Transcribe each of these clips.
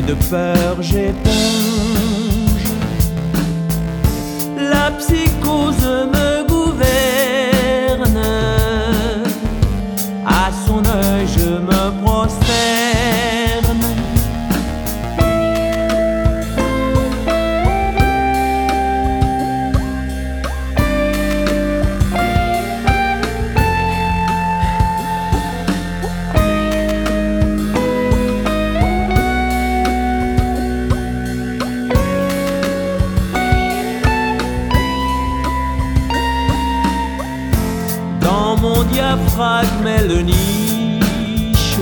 de peur j'éponge. La psychose me gouverne, à son œil je me prosterne. Mon diaphragme est le niche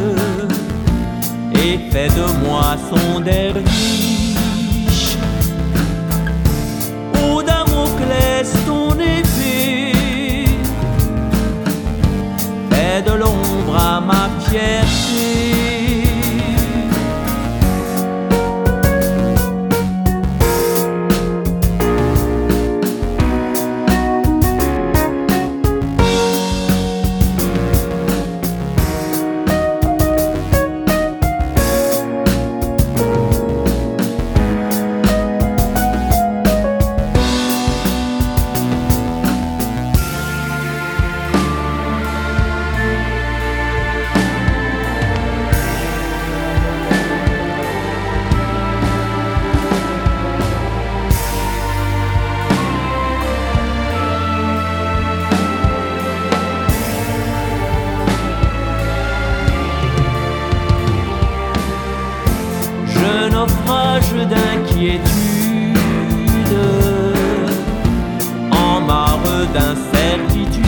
et fait de moi son derviche. Ô Damoclès, ton épée fait de l'ombre à ma fierté. Naufrage d'inquiétude, en mare d'incertitude,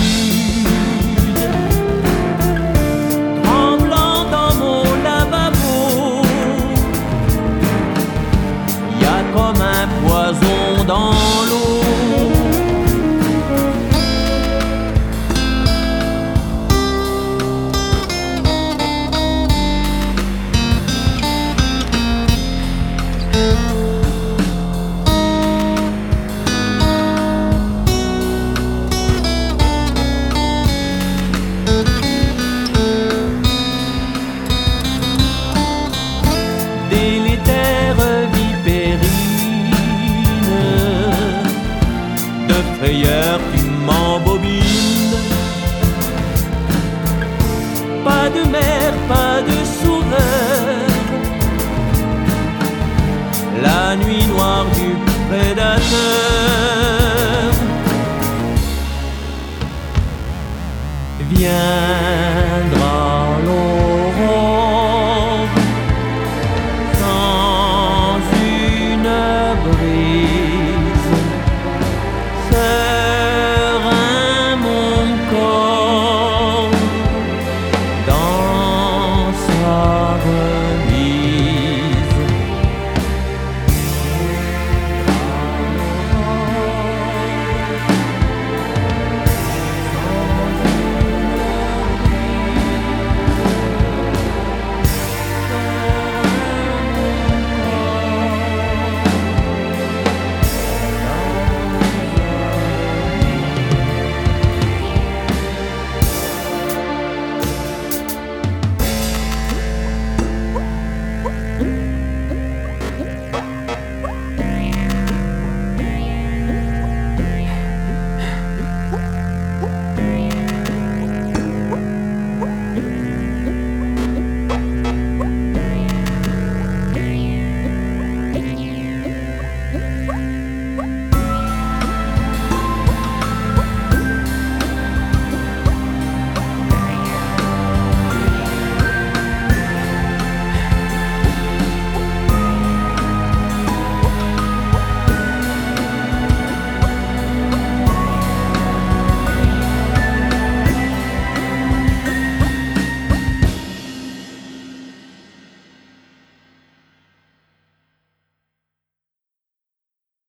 tremblant dans mon lavabo, y a comme un poison dans l'eau. Frayeur, tu m'embobines. Pas de mer, pas de sauveur. La nuit noire du prédateur. Viens.